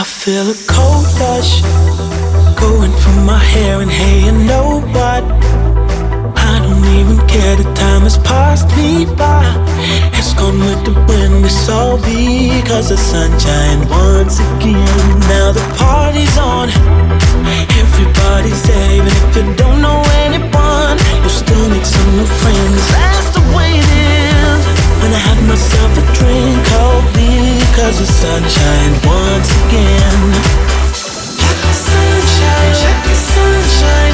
I feel a cold rush going through my hair, and hey, you know what? I don't even care, the time has passed me by. It's gone with the wind, it's all because the sunshine once again. Now the party's on, everybody's there. Even if you don't know anyone, you'll still make some new friends. That's the way it is. When I have myself a drink, oh, because the sunshine once again. Let the sunshine, let the sunshine.